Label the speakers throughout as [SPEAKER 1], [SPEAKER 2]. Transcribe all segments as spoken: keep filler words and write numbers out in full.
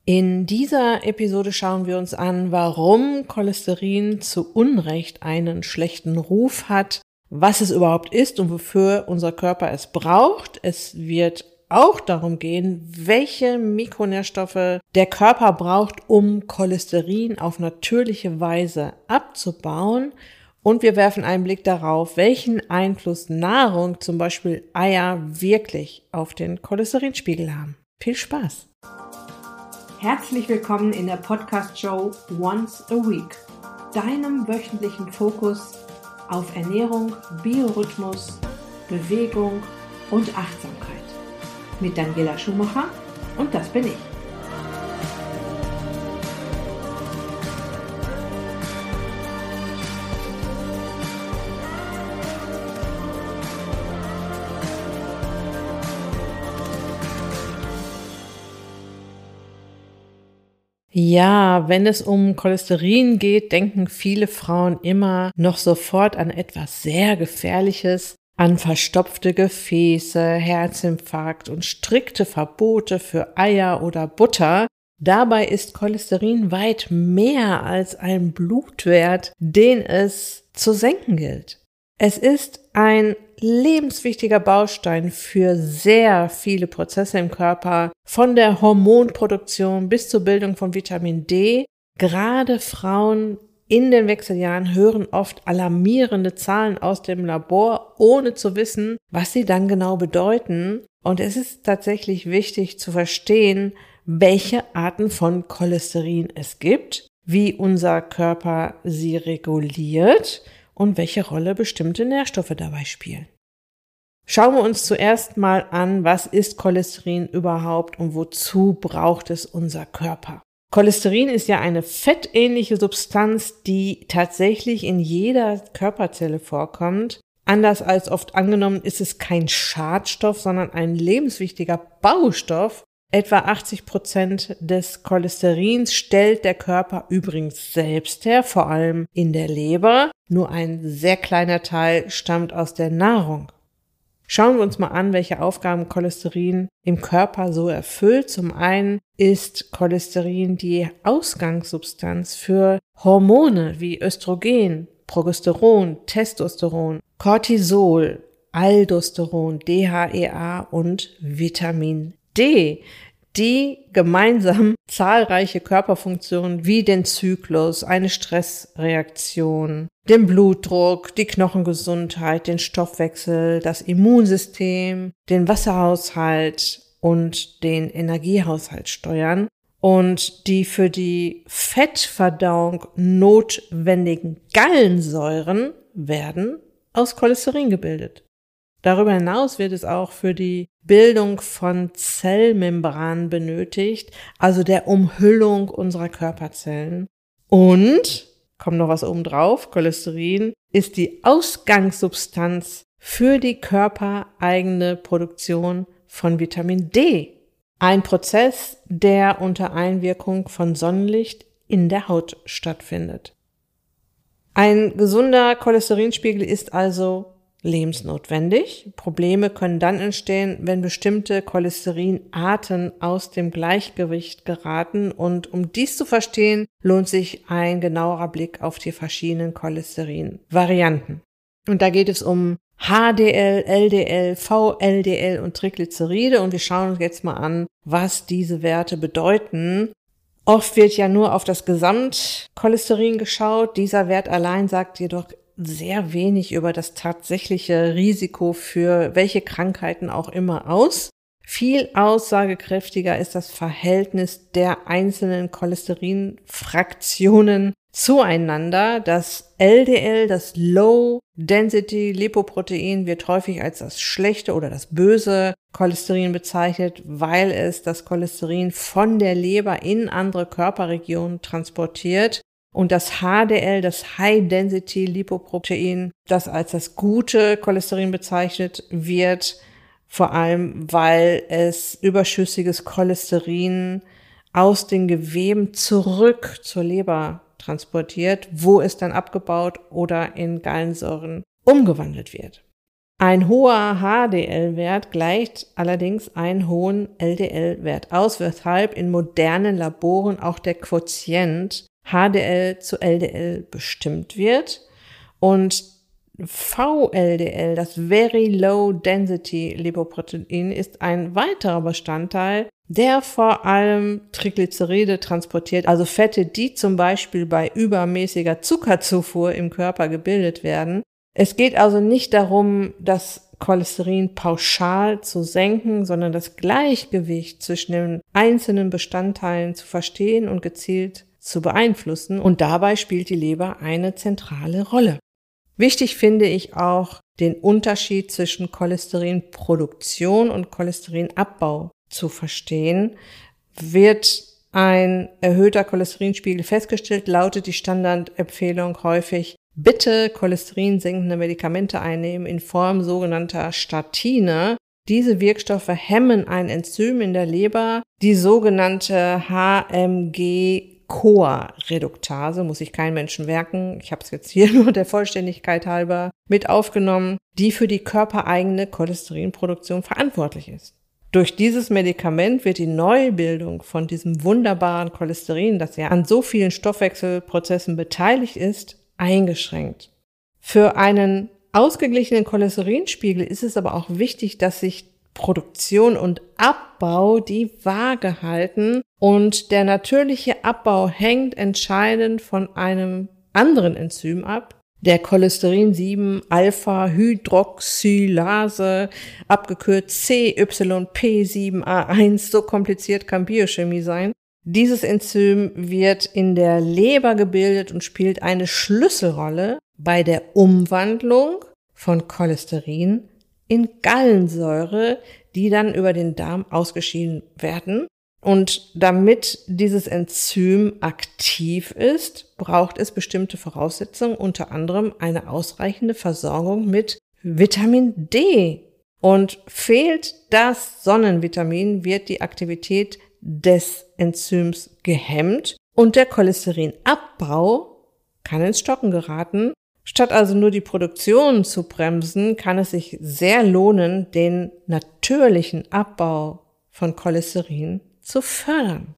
[SPEAKER 1] In dieser Episode schauen wir uns an, warum Cholesterin zu Unrecht einen schlechten Ruf hat, was es überhaupt ist und wofür unser Körper es braucht. Es wird auch darum gehen, welche Mikronährstoffe der Körper braucht, um Cholesterin auf natürliche Weise abzubauen. Und wir werfen einen Blick darauf, welchen Einfluss Nahrung, zum Beispiel Eier, wirklich auf den Cholesterinspiegel haben. Viel Spaß! Herzlich willkommen in der Podcast-Show Once a Week, deinem wöchentlichen Fokus auf Ernährung, Biorhythmus, Bewegung und Achtsamkeit. Mit Daniela Schumacher und das bin ich. Ja, wenn es um Cholesterin geht, denken viele Frauen immer noch sofort an etwas sehr Gefährliches, an verstopfte Gefäße, Herzinfarkt und strikte Verbote für Eier oder Butter. Dabei ist Cholesterin weit mehr als ein Blutwert, den es zu senken gilt. Es ist ein lebenswichtiger Baustein für sehr viele Prozesse im Körper, von der Hormonproduktion bis zur Bildung von Vitamin D. Gerade Frauen in den Wechseljahren hören oft alarmierende Zahlen aus dem Labor, ohne zu wissen, was sie dann genau bedeuten. Und es ist tatsächlich wichtig zu verstehen, welche Arten von Cholesterin es gibt, wie unser Körper sie reguliert und welche Rolle bestimmte Nährstoffe dabei spielen. Schauen wir uns zuerst mal an, was ist Cholesterin überhaupt und wozu braucht es unser Körper? Cholesterin ist ja eine fettähnliche Substanz, die tatsächlich in jeder Körperzelle vorkommt. Anders als oft angenommen ist es kein Schadstoff, sondern ein lebenswichtiger Baustoff. Etwa achtzig Prozent des Cholesterins stellt der Körper übrigens selbst her, vor allem in der Leber. Nur ein sehr kleiner Teil stammt aus der Nahrung. Schauen wir uns mal an, welche Aufgaben Cholesterin im Körper so erfüllt. Zum einen ist Cholesterin die Ausgangssubstanz für Hormone wie Östrogen, Progesteron, Testosteron, Cortisol, Aldosteron, D H E A und Vitamin D, die gemeinsam zahlreiche Körperfunktionen wie den Zyklus, eine Stressreaktion, den Blutdruck, die Knochengesundheit, den Stoffwechsel, das Immunsystem, den Wasserhaushalt und den Energiehaushalt steuern und die für die Fettverdauung notwendigen Gallensäuren werden aus Cholesterin gebildet. Darüber hinaus wird es auch für die Bildung von Zellmembranen benötigt, also der Umhüllung unserer Körperzellen. Und, kommt noch was oben drauf, Cholesterin ist die Ausgangssubstanz für die körpereigene Produktion von Vitamin D. Ein Prozess, der unter Einwirkung von Sonnenlicht in der Haut stattfindet. Ein gesunder Cholesterinspiegel ist also lebensnotwendig. Probleme können dann entstehen, wenn bestimmte Cholesterinarten aus dem Gleichgewicht geraten. Und um dies zu verstehen, lohnt sich ein genauerer Blick auf die verschiedenen Cholesterin-Varianten. Und da geht es um H D L, L D L, V L D L und Triglyceride. Und wir schauen uns jetzt mal an, was diese Werte bedeuten. Oft wird ja nur auf das Gesamtcholesterin geschaut. Dieser Wert allein sagt jedoch sehr wenig über das tatsächliche Risiko für welche Krankheiten auch immer aus. Viel aussagekräftiger ist das Verhältnis der einzelnen Cholesterinfraktionen zueinander. Das L D L, das Low Density Lipoprotein, wird häufig als das schlechte oder das böse Cholesterin bezeichnet, weil es das Cholesterin von der Leber in andere Körperregionen transportiert. Und das H D L, das High Density Lipoprotein, das als das gute Cholesterin bezeichnet wird, vor allem weil es überschüssiges Cholesterin aus den Geweben zurück zur Leber transportiert, wo es dann abgebaut oder in Gallensäuren umgewandelt wird. Ein hoher H D L-Wert gleicht allerdings einen hohen L D L-Wert aus, weshalb in modernen Laboren auch der Quotient H D L zu L D L bestimmt wird. Und V L D L, das Very Low Density Lipoprotein, ist ein weiterer Bestandteil, der vor allem Triglyceride transportiert, also Fette, die zum Beispiel bei übermäßiger Zuckerzufuhr im Körper gebildet werden. Es geht also nicht darum, das Cholesterin pauschal zu senken, sondern das Gleichgewicht zwischen den einzelnen Bestandteilen zu verstehen und gezielt zu beeinflussen. Und dabei spielt die Leber eine zentrale Rolle. Wichtig finde ich auch, den Unterschied zwischen Cholesterinproduktion und Cholesterinabbbau zu verstehen. Wird ein erhöhter Cholesterinspiegel festgestellt, lautet die Standardempfehlung häufig: Bitte cholesterinsenkende Medikamente einnehmen in Form sogenannter Statine. Diese Wirkstoffe hemmen ein Enzym in der Leber, die sogenannte H M G-CoA-Reduktase, muss sich kein Menschen merken, ich habe es jetzt hier nur der Vollständigkeit halber mit aufgenommen, die für die körpereigene Cholesterinproduktion verantwortlich ist. Durch dieses Medikament wird die Neubildung von diesem wunderbaren Cholesterin, das ja an so vielen Stoffwechselprozessen beteiligt ist, eingeschränkt. Für einen ausgeglichenen Cholesterinspiegel ist es aber auch wichtig, dass sich Produktion und Abbau die Waage halten, und der natürliche Abbau hängt entscheidend von einem anderen Enzym ab, der Cholesterin sieben Alpha Hydroxylase, abgekürzt C Y P sieben A eins, so kompliziert kann Biochemie sein. Dieses Enzym wird in der Leber gebildet und spielt eine Schlüsselrolle bei der Umwandlung von Cholesterin in Gallensäure, die dann über den Darm ausgeschieden werden. Und damit dieses Enzym aktiv ist, braucht es bestimmte Voraussetzungen, unter anderem eine ausreichende Versorgung mit Vitamin D. Und fehlt das Sonnenvitamin, wird die Aktivität des Enzyms gehemmt und der Cholesterinabbau kann ins Stocken geraten. Statt also nur die Produktion zu bremsen, kann es sich sehr lohnen, den natürlichen Abbau von Cholesterin zu fördern.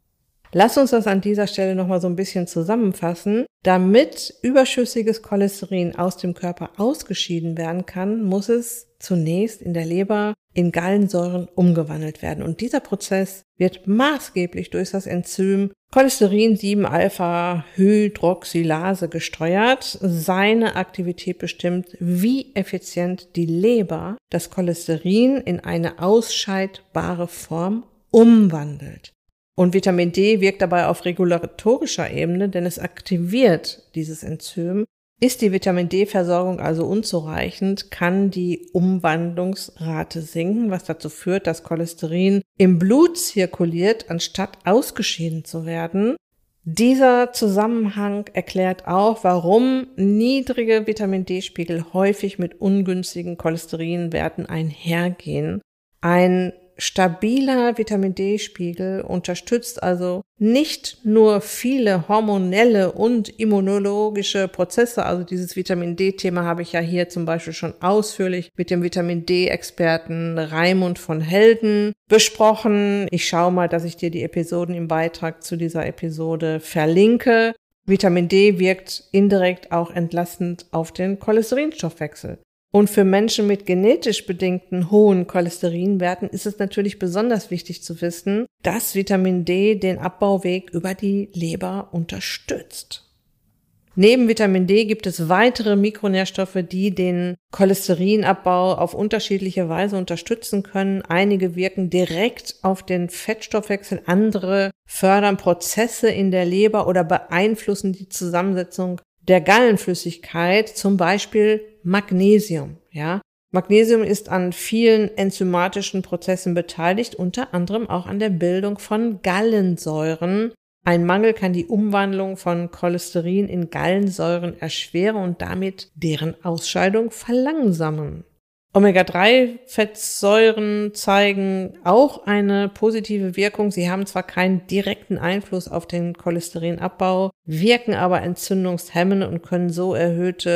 [SPEAKER 1] Lass uns das an dieser Stelle nochmal so ein bisschen zusammenfassen. Damit überschüssiges Cholesterin aus dem Körper ausgeschieden werden kann, muss es zunächst in der Leber in Gallensäuren umgewandelt werden. Und dieser Prozess wird maßgeblich durch das Enzym Cholesterin sieben Alpha Hydroxylase gesteuert. Seine Aktivität bestimmt, wie effizient die Leber das Cholesterin in eine ausscheidbare Form umwandelt. Und Vitamin D wirkt dabei auf regulatorischer Ebene, denn es aktiviert dieses Enzym. Ist die Vitamin D-Versorgung also unzureichend, kann die Umwandlungsrate sinken, was dazu führt, dass Cholesterin im Blut zirkuliert, anstatt ausgeschieden zu werden. Dieser Zusammenhang erklärt auch, warum niedrige Vitamin D-Spiegel häufig mit ungünstigen Cholesterinwerten einhergehen. Ein stabiler Vitamin D-Spiegel unterstützt also nicht nur viele hormonelle und immunologische Prozesse, also dieses Vitamin D-Thema habe ich ja hier zum Beispiel schon ausführlich mit dem Vitamin D-Experten Raimund von Helden besprochen. Ich schaue mal, dass ich dir die Episoden im Beitrag zu dieser Episode verlinke. Vitamin D wirkt indirekt auch entlastend auf den Cholesterinstoffwechsel. Und für Menschen mit genetisch bedingten hohen Cholesterinwerten ist es natürlich besonders wichtig zu wissen, dass Vitamin D den Abbauweg über die Leber unterstützt. Neben Vitamin D gibt es weitere Mikronährstoffe, die den Cholesterinabbau auf unterschiedliche Weise unterstützen können. Einige wirken direkt auf den Fettstoffwechsel, andere fördern Prozesse in der Leber oder beeinflussen die Zusammensetzung der Gallenflüssigkeit, zum Beispiel Magnesium. Ja, Magnesium ist an vielen enzymatischen Prozessen beteiligt, unter anderem auch an der Bildung von Gallensäuren. Ein Mangel kann die Umwandlung von Cholesterin in Gallensäuren erschweren und damit deren Ausscheidung verlangsamen. Omega drei Fettsäuren zeigen auch eine positive Wirkung. Sie haben zwar keinen direkten Einfluss auf den Cholesterinabbau, wirken aber entzündungshemmend und können so erhöhte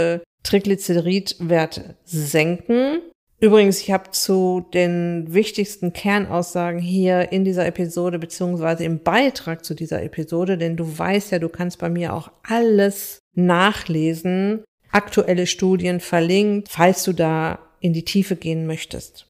[SPEAKER 1] Triglyceridwerte senken. Übrigens, ich habe zu den wichtigsten Kernaussagen hier in dieser Episode beziehungsweise im Beitrag zu dieser Episode, denn du weißt ja, du kannst bei mir auch alles nachlesen, aktuelle Studien verlinkt, falls du da in die Tiefe gehen möchtest.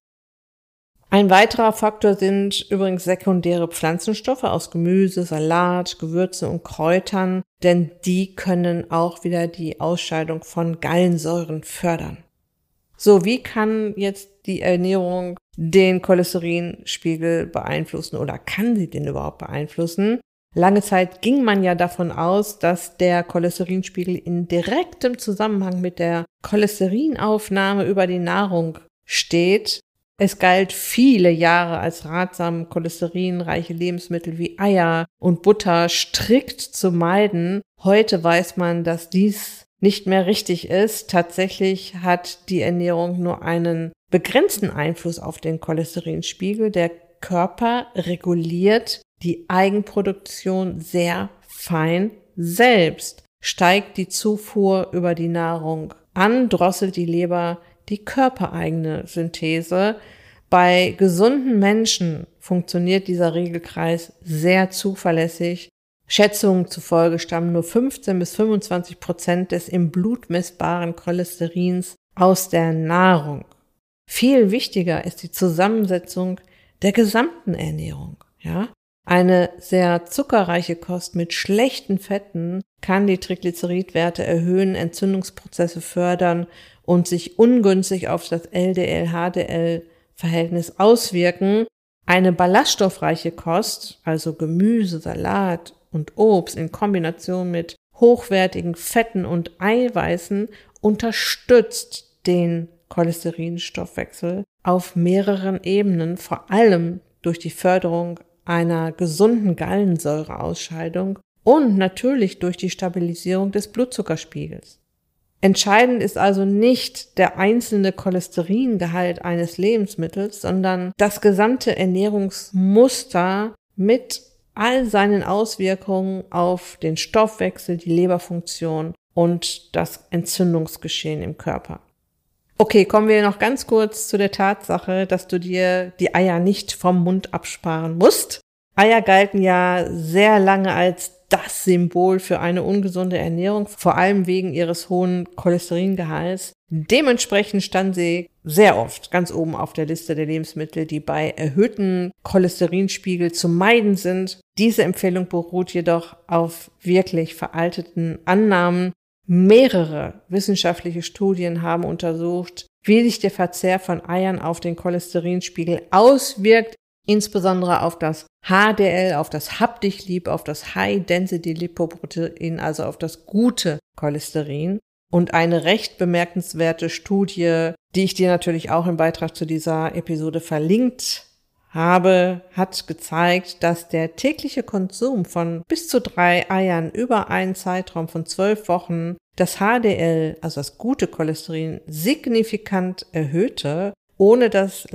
[SPEAKER 1] Ein weiterer Faktor sind übrigens sekundäre Pflanzenstoffe aus Gemüse, Salat, Gewürze und Kräutern, denn die können auch wieder die Ausscheidung von Gallensäuren fördern. So, wie kann jetzt die Ernährung den Cholesterinspiegel beeinflussen oder kann sie den überhaupt beeinflussen? Lange Zeit ging man ja davon aus, dass der Cholesterinspiegel in direktem Zusammenhang mit der Cholesterinaufnahme über die Nahrung steht. Es galt viele Jahre als ratsam, cholesterinreiche Lebensmittel wie Eier und Butter strikt zu meiden. Heute weiß man, dass dies nicht mehr richtig ist. Tatsächlich hat die Ernährung nur einen begrenzten Einfluss auf den Cholesterinspiegel. Der Körper reguliert die Eigenproduktion sehr fein selbst. Steigt die Zufuhr über die Nahrung an, drosselt die Leber die körpereigene Synthese. Bei gesunden Menschen funktioniert dieser Regelkreis sehr zuverlässig. Schätzungen zufolge stammen nur fünfzehn bis fünfundzwanzig Prozent des im Blut messbaren Cholesterins aus der Nahrung. Viel wichtiger ist die Zusammensetzung der gesamten Ernährung. Ja? Eine sehr zuckerreiche Kost mit schlechten Fetten kann die Triglyceridwerte erhöhen, Entzündungsprozesse fördern und sich ungünstig auf das L D L-H D L-Verhältnis auswirken. Eine ballaststoffreiche Kost, also Gemüse, Salat und Obst in Kombination mit hochwertigen Fetten und Eiweißen unterstützt den Cholesterinstoffwechsel auf mehreren Ebenen, vor allem durch die Förderung einer gesunden Gallensäureausscheidung und natürlich durch die Stabilisierung des Blutzuckerspiegels. Entscheidend ist also nicht der einzelne Cholesteringehalt eines Lebensmittels, sondern das gesamte Ernährungsmuster mit all seinen Auswirkungen auf den Stoffwechsel, die Leberfunktion und das Entzündungsgeschehen im Körper. Okay, kommen wir noch ganz kurz zu der Tatsache, dass du dir die Eier nicht vom Mund absparen musst. Eier galten ja sehr lange als das Symbol für eine ungesunde Ernährung, vor allem wegen ihres hohen Cholesteringehalts. Dementsprechend standen sie sehr oft ganz oben auf der Liste der Lebensmittel, die bei erhöhten Cholesterinspiegel zu meiden sind. Diese Empfehlung beruht jedoch auf wirklich veralteten Annahmen. Mehrere wissenschaftliche Studien haben untersucht, wie sich der Verzehr von Eiern auf den Cholesterinspiegel auswirkt, insbesondere auf das H D L, auf das Hab dich lieb, auf das High-Density-Lipoprotein, also auf das gute Cholesterin. Und eine recht bemerkenswerte Studie, die ich dir natürlich auch im Beitrag zu dieser Episode verlinkt habe, hat gezeigt, dass der tägliche Konsum von bis zu drei Eiern über einen Zeitraum von zwölf Wochen das H D L, also das gute Cholesterin, signifikant erhöhte, ohne das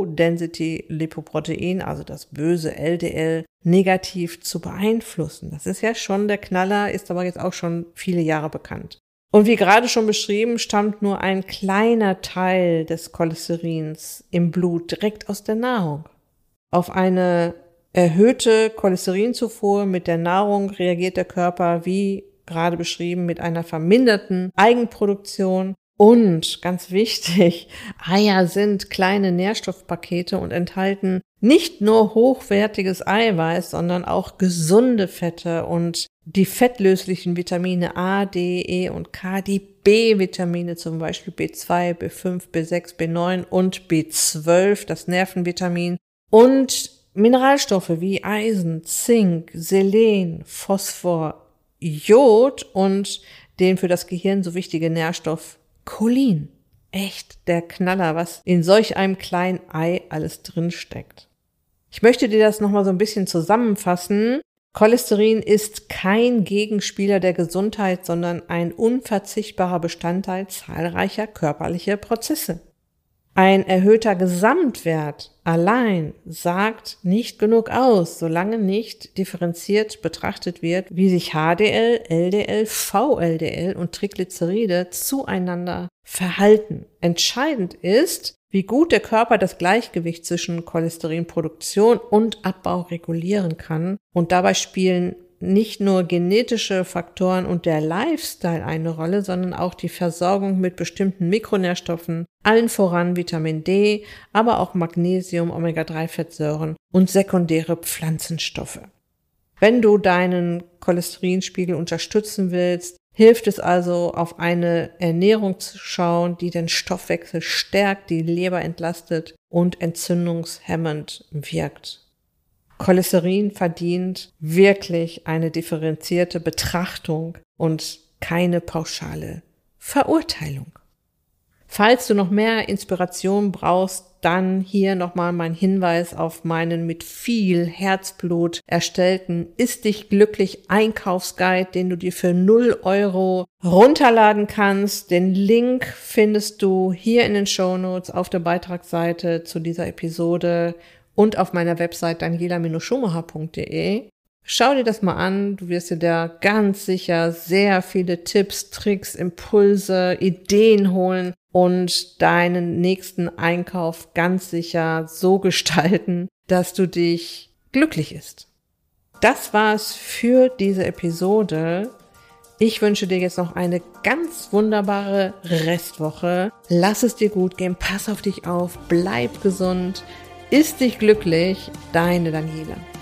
[SPEAKER 1] Low-Density-Lipoprotein, also das böse L D L, negativ zu beeinflussen. Das ist ja schon der Knaller, ist aber jetzt auch schon viele Jahre bekannt. Und wie gerade schon beschrieben, stammt nur ein kleiner Teil des Cholesterins im Blut direkt aus der Nahrung. Auf eine erhöhte Cholesterinzufuhr mit der Nahrung reagiert der Körper, wie gerade beschrieben, mit einer verminderten Eigenproduktion. Und ganz wichtig, Eier sind kleine Nährstoffpakete und enthalten nicht nur hochwertiges Eiweiß, sondern auch gesunde Fette und die fettlöslichen Vitamine A, D, E und K, die B-Vitamine, zum Beispiel B zwei, B fünf, B sechs, B neun und B zwölf, das Nervenvitamin, und Mineralstoffe wie Eisen, Zink, Selen, Phosphor, Jod und den für das Gehirn so wichtige Nährstoff Cholin. Echt der Knaller, was in solch einem kleinen Ei alles drinsteckt. Ich möchte dir das nochmal so ein bisschen zusammenfassen. Cholesterin ist kein Gegenspieler der Gesundheit, sondern ein unverzichtbarer Bestandteil zahlreicher körperlicher Prozesse. Ein erhöhter Gesamtwert allein sagt nicht genug aus, solange nicht differenziert betrachtet wird, wie sich H D L, L D L, V L D L und Triglyceride zueinander verhalten. Entscheidend ist, wie gut der Körper das Gleichgewicht zwischen Cholesterinproduktion und Abbau regulieren kann. Und dabei spielen nicht nur genetische Faktoren und der Lifestyle eine Rolle, sondern auch die Versorgung mit bestimmten Mikronährstoffen, allen voran Vitamin D, aber auch Magnesium, Omega drei Fettsäuren und sekundäre Pflanzenstoffe. Wenn du deinen Cholesterinspiegel unterstützen willst, hilft es also, auf eine Ernährung zu schauen, die den Stoffwechsel stärkt, die Leber entlastet und entzündungshemmend wirkt. Cholesterin verdient wirklich eine differenzierte Betrachtung und keine pauschale Verurteilung. Falls du noch mehr Inspiration brauchst, dann hier nochmal mein Hinweis auf meinen mit viel Herzblut erstellten Ist dich glücklich Einkaufsguide, den du dir für null Euro runterladen kannst. Den Link findest du hier in den Shownotes auf der Beitragsseite zu dieser Episode und auf meiner Website daniela Bindestrich schumacher punkt de. Schau dir das mal an, du wirst dir da ganz sicher sehr viele Tipps, Tricks, Impulse, Ideen holen und deinen nächsten Einkauf ganz sicher so gestalten, dass du dich glücklich isst. Das war's für diese Episode. Ich wünsche dir jetzt noch eine ganz wunderbare Restwoche. Lass es dir gut gehen, pass auf dich auf, bleib gesund. Ist dich glücklich, deine Daniela.